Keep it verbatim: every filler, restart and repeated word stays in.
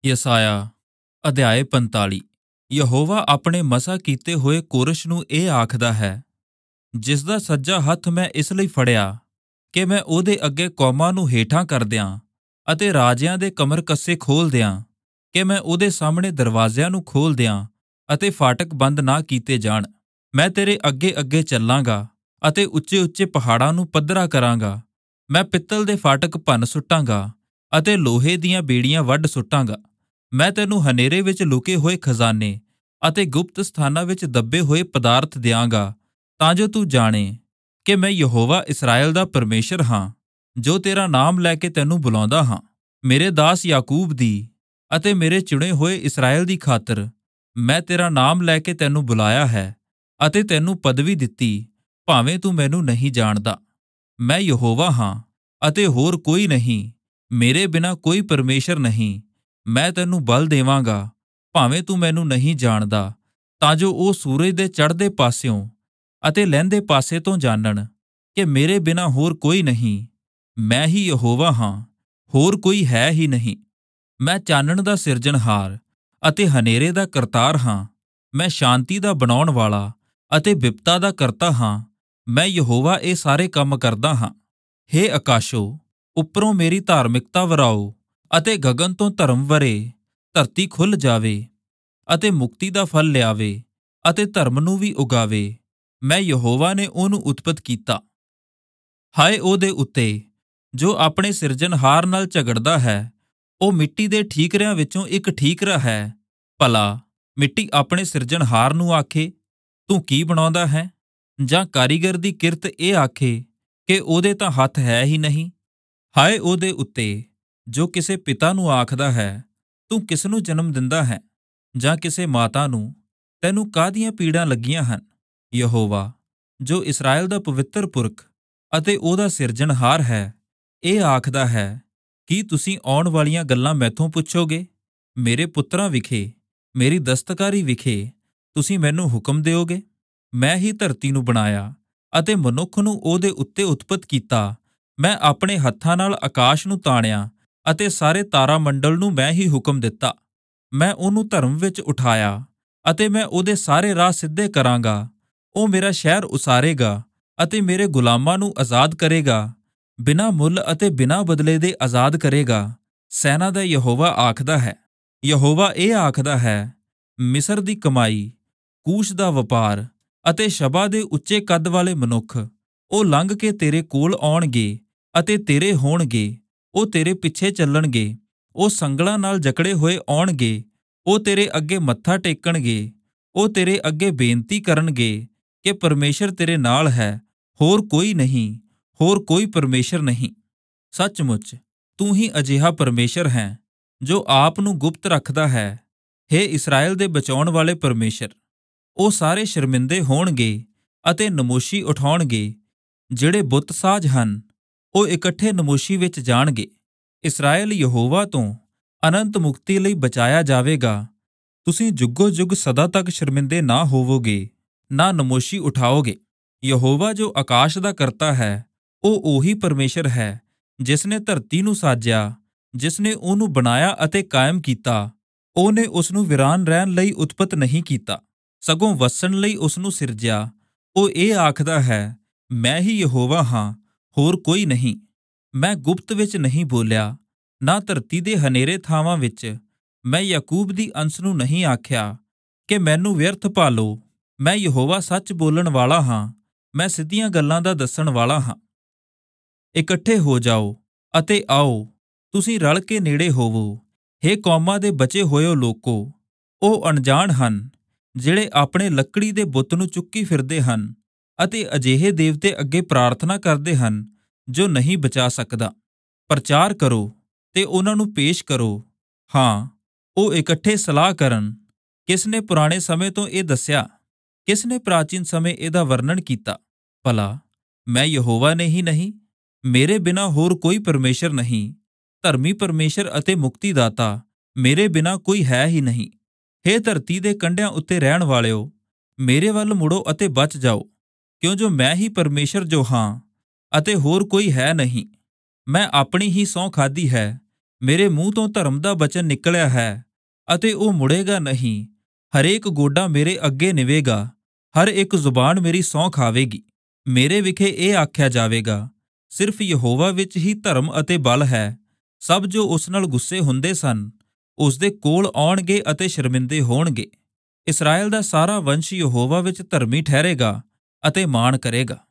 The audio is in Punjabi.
ਯਸਾਇਆ ਅਧਿਆਇ ਪੰਤਾਲੀ। ਯਹੋਵਾ ਆਪਣੇ ਮਸਾ ਕੀਤੇ ਹੋਏ ਕੋਰਸ਼ ਨੂੰ ਇਹ ਆਖਦਾ ਹੈ, ਜਿਸ ਦਾ ਸੱਜਾ ਹੱਥ ਮੈਂ ਇਸ ਲਈ ਫੜਿਆ ਕਿ ਮੈਂ ਉਹਦੇ ਅੱਗੇ ਕੌਮਾਂ ਨੂੰ ਹੇਠਾਂ ਕਰ ਦਿਆਂ ਅਤੇ ਰਾਜਿਆਂ ਦੇ ਕਮਰ ਕੱਸੇ ਖੋਲ ਦਿਆਂ, ਕਿ ਮੈਂ ਉਹਦੇ ਸਾਹਮਣੇ ਦਰਵਾਜ਼ਿਆਂ ਨੂੰ ਖੋਲ ਦਿਆਂ ਅਤੇ ਫਾਟਕ ਬੰਦ ਨਾ ਕੀਤੇ ਜਾਣ। ਮੈਂ ਤੇਰੇ ਅੱਗੇ ਅੱਗੇ ਚੱਲਾਂਗਾ ਅਤੇ ਉੱਚੇ ਉੱਚੇ ਪਹਾੜਾਂ ਨੂੰ ਪੱਧਰਾ ਕਰਾਂਗਾ। ਮੈਂ ਪਿੱਤਲ ਦੇ ਫਾਟਕ ਭੰਨ ਸੁੱਟਾਂਗਾ ਅਤੇ ਲੋਹੇ ਦੀਆਂ ਬੇੜੀਆਂ ਵੱਢ ਸੁੱਟਾਂਗਾ। ਮੈਂ ਤੈਨੂੰ ਹਨੇਰੇ ਵਿੱਚ ਲੁਕੇ ਹੋਏ ਖਜ਼ਾਨੇ ਅਤੇ ਗੁਪਤ ਸਥਾਨਾਂ ਵਿੱਚ ਦੱਬੇ ਹੋਏ ਪਦਾਰਥ ਦਿਆਂਗਾ, ਤਾਂ ਜੋ ਤੂੰ ਜਾਣੇ ਕਿ ਮੈਂ ਯਹੋਵਾ ਇਸਰਾਏਲ ਦਾ ਪਰਮੇਸ਼ਰ ਹਾਂ, ਜੋ ਤੇਰਾ ਨਾਮ ਲੈ ਕੇ ਤੈਨੂੰ ਬੁਲਾਉਂਦਾ ਹਾਂ। ਮੇਰੇ ਦਾਸ ਯਾਕੂਬ ਦੀ ਅਤੇ ਮੇਰੇ ਚੁਣੇ ਹੋਏ ਇਸਰਾਏਲ ਦੀ ਖਾਤਰ ਮੈਂ ਤੇਰਾ ਨਾਮ ਲੈ ਕੇ ਤੈਨੂੰ ਬੁਲਾਇਆ ਹੈ ਅਤੇ ਤੈਨੂੰ ਪਦਵੀ ਦਿੱਤੀ, ਭਾਵੇਂ ਤੂੰ ਮੈਨੂੰ ਨਹੀਂ ਜਾਣਦਾ। ਮੈਂ ਯਹੋਵਾ ਹਾਂ ਅਤੇ ਹੋਰ ਕੋਈ ਨਹੀਂ, ਮੇਰੇ ਬਿਨਾਂ ਕੋਈ ਪਰਮੇਸ਼ਰ ਨਹੀਂ। ਮੈਂ ਤੈਨੂੰ ਬਲ ਦੇਵਾਂਗਾ, ਭਾਵੇਂ ਤੂੰ ਮੈਨੂੰ ਨਹੀਂ ਜਾਣਦਾ, ਤਾਂ ਜੋ ਉਹ ਸੂਰਜ ਦੇ ਚੜ੍ਹਦੇ ਪਾਸਿਓਂ ਅਤੇ ਲਹਿੰਦੇ ਪਾਸੇ ਤੋਂ ਜਾਣਨ ਕਿ ਮੇਰੇ ਬਿਨਾਂ ਹੋਰ ਕੋਈ ਨਹੀਂ। ਮੈਂ ਹੀ ਯਹੋਵਾ ਹਾਂ, ਹੋਰ ਕੋਈ ਹੈ ਹੀ ਨਹੀਂ। ਮੈਂ ਚਾਨਣ ਦਾ ਸਿਰਜਣਹਾਰ ਅਤੇ ਹਨੇਰੇ ਦਾ ਕਰਤਾਰ ਹਾਂ। ਮੈਂ ਸ਼ਾਂਤੀ ਦਾ ਬਣਾਉਣ ਵਾਲਾ ਅਤੇ ਬਿਪਤਾ ਦਾ ਕਰਤਾ ਹਾਂ। ਮੈਂ ਯਹੋਵਾ ਇਹ ਸਾਰੇ ਕੰਮ ਕਰਦਾ ਹਾਂ। ਹੇ ਆਕਾਸ਼ੋ, ਉੱਪਰੋਂ ਮੇਰੀ ਧਾਰਮਿਕਤਾ ਵਰਾਓ ਅਤੇ ਗਗਨ ਤੋਂ ਧਰਮ ਵਰੇ। ਧਰਤੀ ਖੁੱਲ ਜਾਵੇ ਅਤੇ ਮੁਕਤੀ ਦਾ ਫਲ ਲਿਆਵੇ ਅਤੇ ਧਰਮ ਨੂੰ ਵੀ ਉਗਾਵੇ। ਮੈਂ ਯਹੋਵਾ ਨੇ ਉਹਨੂੰ ਉਤਪਤ ਕੀਤਾ। ਹਾਏ ਉਹਦੇ ਉੱਤੇ ਜੋ ਆਪਣੇ ਸਿਰਜਣਹਾਰ ਨਾਲ ਝਗੜਦਾ ਹੈ। ਉਹ ਮਿੱਟੀ ਦੇ ਠੀਕਰਿਆਂ ਵਿੱਚੋਂ ਇੱਕ ਠੀਕਰਾ ਹੈ। ਭਲਾ ਮਿੱਟੀ ਆਪਣੇ ਸਿਰਜਣਹਾਰ ਨੂੰ ਆਖੇ, ਤੂੰ ਕੀ ਬਣਾਉਂਦਾ ਹੈ? ਜਾਂ ਕਾਰੀਗਰ ਦੀ ਕਿਰਤ ਇਹ ਆਖੇ ਕਿ ਉਹਦੇ ਤਾਂ ਹੱਥ ਹੈ ਹੀ ਨਹੀਂ। ਹਾਏ ਉਹਦੇ ਉੱਤੇ ਜੋ ਕਿਸੇ ਪਿਤਾ ਨੂੰ ਆਖਦਾ ਹੈ, ਤੂੰ ਕਿਸ ਨੂੰ ਜਨਮ ਦਿੰਦਾ ਹੈ? ਜਾਂ ਕਿਸੇ ਮਾਤਾ ਨੂੰ, ਤੈਨੂੰ ਕਾਹਦੀਆਂ ਪੀੜਾਂ ਲੱਗੀਆਂ ਹਨ? ਯਹੋਵਾ ਜੋ ਇਸਰਾਏਲ ਦਾ ਪਵਿੱਤਰ ਪੁਰਖ ਅਤੇ ਉਹਦਾ ਸਿਰਜਣਹਾਰ ਹੈ, ਇਹ ਆਖਦਾ ਹੈ, ਕੀ ਤੁਸੀਂ ਆਉਣ ਵਾਲੀਆਂ ਗੱਲਾਂ ਮੈਥੋਂ ਪੁੱਛੋਗੇ? ਮੇਰੇ ਪੁੱਤਰਾਂ ਵਿਖੇ, ਮੇਰੀ ਦਸਤਕਾਰੀ ਵਿਖੇ ਤੁਸੀਂ ਮੈਨੂੰ ਹੁਕਮ ਦਿਓਗੇ? ਮੈਂ ਹੀ ਧਰਤੀ ਨੂੰ ਬਣਾਇਆ ਅਤੇ ਮਨੁੱਖ ਨੂੰ ਉਹਦੇ ਉੱਤੇ ਉਤਪਤ ਕੀਤਾ। ਮੈਂ ਆਪਣੇ ਹੱਥਾਂ ਨਾਲ ਆਕਾਸ਼ ਨੂੰ ਤਾਣਿਆ ਅਤੇ ਸਾਰੇ ਤਾਰਾ ਮੰਡਲ ਨੂੰ ਮੈਂ ਹੀ ਹੁਕਮ ਦਿੱਤਾ। ਮੈਂ ਉਹਨੂੰ ਧਰਮ ਵਿੱਚ ਉਠਾਇਆ ਅਤੇ ਮੈਂ ਉਹਦੇ ਸਾਰੇ ਰਾਹ ਸਿੱਧੇ ਕਰਾਂਗਾ। ਉਹ ਮੇਰਾ ਸ਼ਹਿਰ ਉਸਾਰੇਗਾ ਅਤੇ ਮੇਰੇ ਗੁਲਾਮਾਂ ਨੂੰ ਆਜ਼ਾਦ ਕਰੇਗਾ, ਬਿਨਾਂ ਮੁੱਲ ਅਤੇ ਬਿਨਾਂ ਬਦਲੇ ਦੇ ਆਜ਼ਾਦ ਕਰੇਗਾ। ਸੈਨਾ ਦਾ ਯਹੋਵਾ ਆਖਦਾ ਹੈ। ਯਹੋਵਾ ਇਹ ਆਖਦਾ ਹੈ, ਮਿਸਰ ਦੀ ਕਮਾਈ, ਕੂਸ਼ ਦਾ ਵਪਾਰ ਅਤੇ ਸ਼ਬਾ ਦੇ ਉੱਚੇ ਕੱਦ ਵਾਲੇ ਮਨੁੱਖ, ਉਹ ਲੰਘ ਕੇ ਤੇਰੇ ਕੋਲ ਆਉਣਗੇ ਅਤੇ ਤੇਰੇ ਹੋਣਗੇ। ਉਹ ਤੇਰੇ ਪਿੱਛੇ ਚੱਲਣਗੇ। ਉਹ ਸੰਗਲਾਂ ਨਾਲ ਜਕੜੇ ਹੋਏ ਆਉਣਗੇ। ਉਹ ਤੇਰੇ ਅੱਗੇ ਮੱਥਾ ਟੇਕਣਗੇ। ਉਹ ਤੇਰੇ ਅੱਗੇ ਬੇਨਤੀ ਕਰਨਗੇ ਕਿ ਪਰਮੇਸ਼ਰ ਤੇਰੇ ਨਾਲ ਹੈ, ਹੋਰ ਕੋਈ ਨਹੀਂ, ਹੋਰ ਕੋਈ ਪਰਮੇਸ਼ਰ ਨਹੀਂ। ਸੱਚਮੁੱਚ ਤੂੰ ਹੀ ਅਜਿਹਾ ਪਰਮੇਸ਼ਰ ਹੈ ਜੋ ਆਪ ਨੂੰ ਗੁਪਤ ਰੱਖਦਾ ਹੈ। ਹੇ ਇਸਰਾਏਲ ਦੇ ਬਚਾਉਣ ਵਾਲੇ ਪਰਮੇਸ਼ਰ, ਉਹ ਸਾਰੇ ਸ਼ਰਮਿੰਦੇ ਹੋਣਗੇ ਅਤੇ ਨਮੋਸ਼ੀ ਉਠਾਉਣਗੇ। ਜਿਹੜੇ ਬੁੱਤ ਸਾਜ ਹਨ, ਉਹ ਇਕੱਠੇ ਨਮੋਸ਼ੀ ਵਿੱਚ ਜਾਣਗੇ। ਇਸਰਾਏਲ ਯਹੋਵਾ ਤੋਂ ਅਨੰਤ ਮੁਕਤੀ ਲਈ ਬਚਾਇਆ ਜਾਵੇਗਾ। ਤੁਸੀਂ ਜੁੱਗੋ ਜੁੱਗ ਸਦਾ ਤੱਕ ਸ਼ਰਮਿੰਦੇ ਨਾ ਹੋਵੋਗੇ, ਨਾ ਨਮੋਸ਼ੀ ਉਠਾਓਗੇ। ਯਹੋਵਾ ਜੋ ਆਕਾਸ਼ ਦਾ ਕਰਤਾ ਹੈ, ਉਹ ਉਹੀ ਪਰਮੇਸ਼ਰ ਹੈ ਜਿਸ ਨੇ ਧਰਤੀ ਨੂੰ ਸਾਜਿਆ, ਜਿਸ ਨੇ ਉਹਨੂੰ ਬਣਾਇਆ ਅਤੇ ਕਾਇਮ ਕੀਤਾ। ਉਹਨੇ ਉਸ ਨੂੰ ਵੀਰਾਨ ਰਹਿਣ ਲਈ ਉਤਪਤ ਨਹੀਂ ਕੀਤਾ, ਸਗੋਂ ਵਸਣ ਲਈ ਉਸ ਨੂੰ ਸਿਰਜਿਆ। ਉਹ ਇਹ ਆਖਦਾ ਹੈ, ਮੈਂ ਹੀ ਯਹੋਵਾ ਹਾਂ, ਹੋਰ ਕੋਈ ਨਹੀਂ। ਮੈਂ ਗੁਪਤ ਵਿੱਚ ਨਹੀਂ ਬੋਲਿਆ, ਨਾ ਧਰਤੀ ਦੇ ਹਨੇਰੇ ਥਾਵਾਂ ਵਿੱਚ। ਮੈਂ ਯਾਕੂਬ ਦੀ ਅੰਸ ਨੂੰ ਨਹੀਂ ਆਖਿਆ ਕਿ ਮੈਨੂੰ ਵਿਅਰਥ ਭਾਲੋ। ਮੈਂ ਯਹੋਵਾ ਸੱਚ ਬੋਲਣ ਵਾਲਾ ਹਾਂ, ਮੈਂ ਸਿੱਧੀਆਂ ਗੱਲਾਂ ਦਾ ਦੱਸਣ ਵਾਲਾ ਹਾਂ। ਇਕੱਠੇ ਹੋ ਜਾਓ ਅਤੇ ਆਓ, ਤੁਸੀਂ ਰਲ ਕੇ ਨੇੜੇ ਹੋਵੋ। ਹੇ ਕੌਮਾਂ ਦੇ ਬਚੇ ਹੋਇਓ ਲੋਕੋ, ਉਹ ਅਣਜਾਣ ਹਨ ਜਿਹੜੇ ਆਪਣੇ ਲੱਕੜੀ ਦੇ ਬੁੱਤ ਨੂੰ ਚੁੱਕੀ ਫਿਰਦੇ ਹਨ ਅਤੇ ਅਜਿਹੇ ਦੇਵਤੇ ਅੱਗੇ ਪ੍ਰਾਰਥਨਾ ਕਰਦੇ ਹਨ ਜੋ ਨਹੀਂ ਬਚਾ ਸਕਦਾ। ਪ੍ਰਚਾਰ ਕਰੋ ਤੇ ਉਹਨਾਂ ਨੂੰ ਪੇਸ਼ ਕਰੋ। ਹਾਂ, ਉਹ ਇਕੱਠੇ ਸਲਾਹ ਕਰਨ। ਕਿਸ ਨੇ ਪੁਰਾਣੇ ਸਮੇਂ ਤੋਂ ਇਹ ਦੱਸਿਆ? ਕਿਸ ਨੇ ਪ੍ਰਾਚੀਨ ਸਮੇਂ ਇਹਦਾ ਵਰਣਨ ਕੀਤਾ? ਭਲਾ ਮੈਂ ਯਹੋਵਾ ਨੇ ਹੀ ਨਹੀਂ? ਮੇਰੇ ਬਿਨਾਂ ਹੋਰ ਕੋਈ ਪਰਮੇਸ਼ਰ ਨਹੀਂ। ਧਰਮੀ ਪਰਮੇਸ਼ਰ ਅਤੇ ਮੁਕਤੀਦਾਤਾ, ਮੇਰੇ ਬਿਨਾਂ ਕੋਈ ਹੈ ਹੀ ਨਹੀਂ। ਹੇ ਧਰਤੀ ਦੇ ਕੰਢਿਆਂ ਉੱਤੇ ਰਹਿਣ ਵਾਲਿਓ, ਮੇਰੇ ਵੱਲ ਮੁੜੋ ਅਤੇ ਬਚ ਜਾਓ, ਕਿਉਂ ਜੋ ਮੈਂ ਹੀ ਪਰਮੇਸ਼ਰ ਜੋ ਹਾਂ ਅਤੇ ਹੋਰ ਕੋਈ ਹੈ ਨਹੀਂ। ਮੈਂ ਆਪਣੀ ਹੀ ਸਹੁੰ ਖਾਧੀ ਹੈ ਮੇਰੇ ਮੂੰਹ ਤੋਂ ਧਰਮ ਦਾ ਬਚਨ ਨਿਕਲਿਆ ਹੈ ਅਤੇ ਉਹ ਮੁੜੇਗਾ ਨਹੀਂ। ਹਰੇਕ ਗੋਡਾ ਮੇਰੇ ਅੱਗੇ ਨਿਵੇਗਾ, ਹਰ ਇੱਕ ਜ਼ੁਬਾਨ ਮੇਰੀ ਸਹੁੰ ਖਾਵੇਗੀ। ਮੇਰੇ ਵਿਖੇ ਇਹ ਆਖਿਆ ਜਾਵੇਗਾ, ਸਿਰਫ ਯਹੋਵਾ ਵਿੱਚ ਹੀ ਧਰਮ ਅਤੇ ਬਲ ਹੈ। ਸਭ ਜੋ ਉਸ ਨਾਲ ਗੁੱਸੇ ਹੁੰਦੇ ਸਨ, ਉਸ ਦੇ ਕੋਲ ਆਉਣਗੇ ਅਤੇ ਸ਼ਰਮਿੰਦੇ ਹੋਣਗੇ। ਇਸਰਾਏਲ ਦਾ ਸਾਰਾ ਵੰਸ਼ ਯਹੋਵਾ ਵਿੱਚ ਧਰਮੀ ਠਹਿਰੇਗਾ ਅਤੇ ਮਾਣ ਕਰੇਗਾ।